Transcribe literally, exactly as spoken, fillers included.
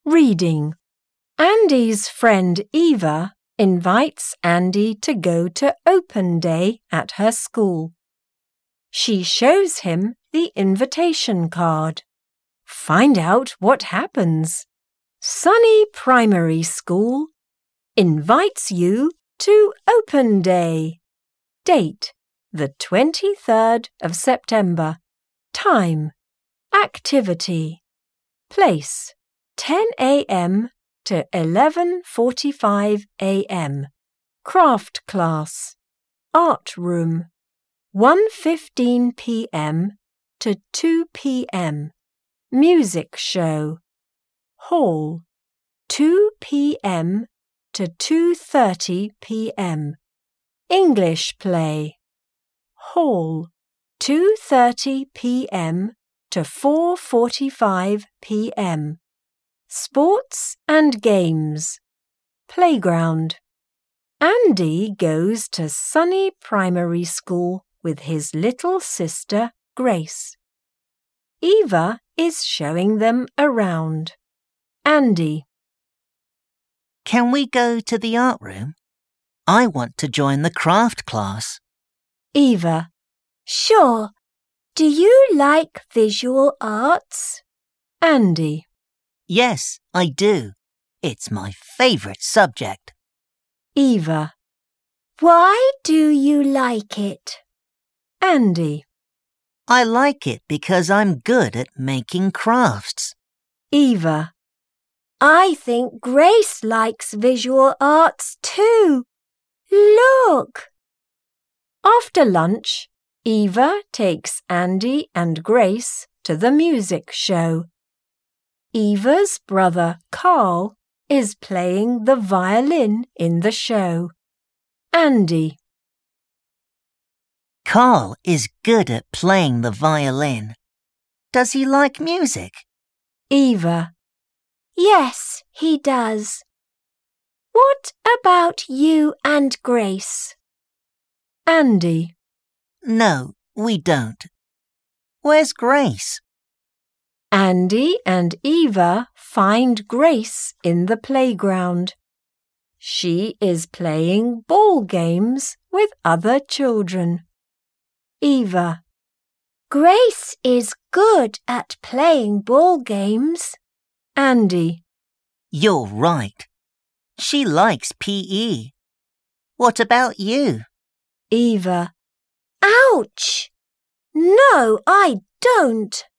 Reading. Andy's friend Eva invites Andy to go to Open Day at her school. She shows him the invitation card. Find out what happens. Sunny Primary School invites you to Open Day. Date: the twenty-third of September. Time: activity. Place: ten a m to eleven forty-five a m Craft class. Art room. one fifteen p m to two p m Music show. Hall. two p m to two thirty p m English play. Hall. two thirty p m to four forty-five p m Sports and games. Playground. Andy goes to Sunny Primary School with his little sister Grace. Eva is showing them around. Andy. Can we go to the art room? I want to join the craft class. Eva. Sure. Do you like visual arts? Andy. Yes, I do. It's my favourite subject. Eva. Why do you like it? Andy. I like it because I'm good at making crafts. Eva. I think Grace likes visual arts too. Look! After lunch, Eva takes Andy and Grace to the music show. Eva's brother Carl is playing the violin in the show. Andy. Carl is good at playing the violin. Does he like music? Eva. Yes, he does. What about you and Grace? Andy. No, we don't. Where's Grace? Andy and Eva find Grace in the playground. She is playing ball games with other children. Eva. Grace is good at playing ball games. Andy. You're right. She likes P E. What about you? Eva. Ouch! No, I don't.